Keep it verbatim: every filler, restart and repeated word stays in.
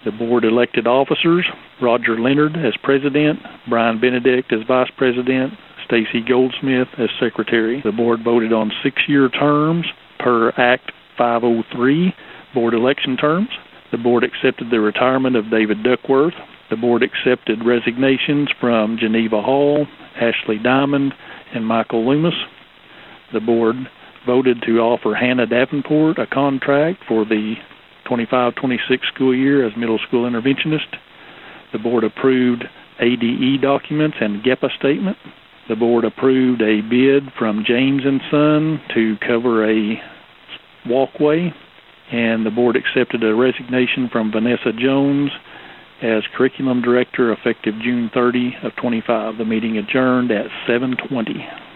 The board elected officers, Roger Leonard as president, Brian Benedict as vice president, Stacy Goldsmith as secretary. The board voted on six-year terms per Act five oh three, board election terms. The board accepted the retirement of David Duckworth. The board accepted resignations from Geneva Hall, Ashley Diamond, and Michael Loomis. The board voted to offer Hannah Davenport a contract for the twenty-five twenty-six school year as middle school interventionist. The board approved A D E documents and GEPA statement. The board approved a bid from James and Son to cover a walkway, and the board accepted a resignation from Vanessa Jones as curriculum director effective June thirtieth of twenty-five. The meeting adjourned at seven twenty.